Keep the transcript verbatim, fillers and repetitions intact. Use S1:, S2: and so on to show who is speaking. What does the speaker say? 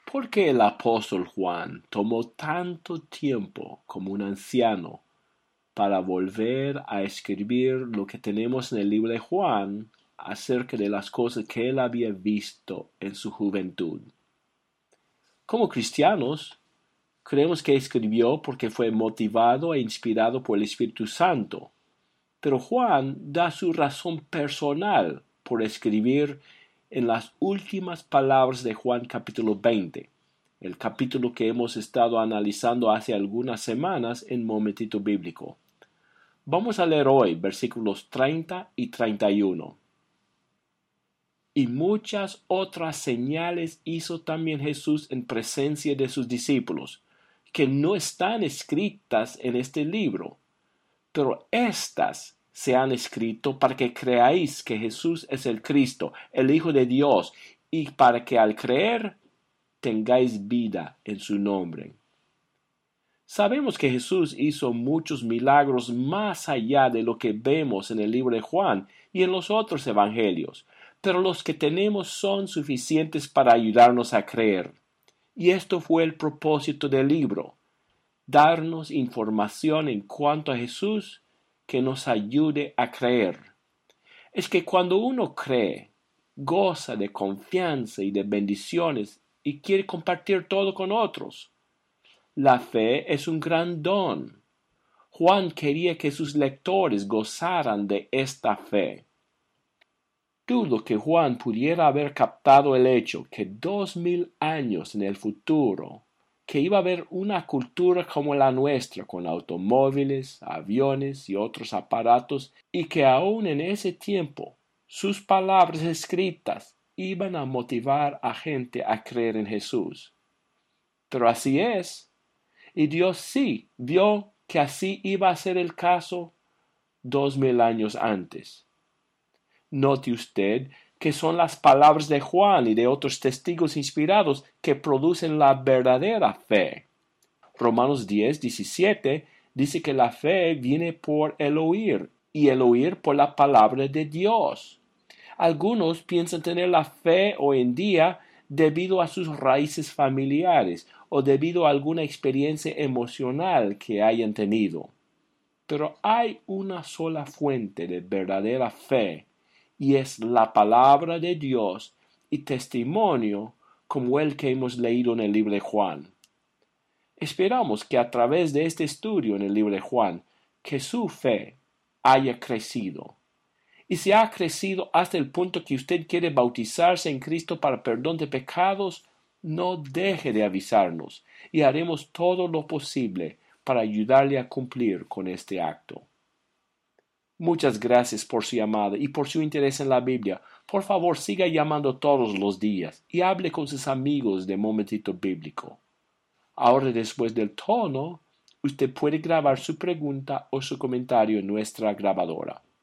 S1: ¿Por qué el apóstol Juan tomó tanto tiempo como un anciano para volver a escribir lo que tenemos en el libro de Juan acerca de las cosas que él había visto en su juventud? Como cristianos, creemos que escribió porque fue motivado e inspirado por el Espíritu Santo, pero Juan da su razón personal por escribir en las últimas palabras de Juan capítulo veinte, el capítulo que hemos estado analizando hace algunas semanas en Momentito Bíblico. Vamos a leer hoy versículos treinta y treinta y uno. Y muchas otras señales hizo también Jesús en presencia de sus discípulos, que no están escritas en este libro, pero éstas se han escrito para que creáis que Jesús es el Cristo, el Hijo de Dios, y para que al creer tengáis vida en su nombre. Sabemos que Jesús hizo muchos milagros más allá de lo que vemos en el libro de Juan y en los otros evangelios, pero los que tenemos son suficientes para ayudarnos a creer. Y esto fue el propósito del libro, darnos información en cuanto a Jesús que nos ayude a creer. Es que cuando uno cree, goza de confianza y de bendiciones y quiere compartir todo con otros. La fe es un gran don. Juan quería que sus lectores gozaran de esta fe. Dudo que Juan pudiera haber captado el hecho que dos mil años en el futuro, que iba a haber una cultura como la nuestra, con automóviles, aviones y otros aparatos, y que aún en ese tiempo sus palabras escritas iban a motivar a gente a creer en Jesús. Pero así es, y Dios sí vio que así iba a ser el caso dos mil años antes. Note usted que son las palabras de Juan y de otros testigos inspirados que producen la verdadera fe. Romanos diez, diecisiete dice que la fe viene por el oír y el oír por la palabra de Dios. Algunos piensan tener la fe hoy en día debido a sus raíces familiares o debido a alguna experiencia emocional que hayan tenido. Pero hay una sola fuente de verdadera fe, y es la palabra de Dios y testimonio como el que hemos leído en el libro de Juan. Esperamos que a través de este estudio en el libro de Juan, que su fe haya crecido. Y si ha crecido hasta el punto que usted quiere bautizarse en Cristo para perdón de pecados, no deje de avisarnos y haremos todo lo posible para ayudarle a cumplir con este acto. Muchas gracias por su llamada y por su interés en la Biblia. Por favor, siga llamando todos los días y hable con sus amigos de Momentito Bíblico. Ahora, después del tono, usted puede grabar su pregunta o su comentario en nuestra grabadora.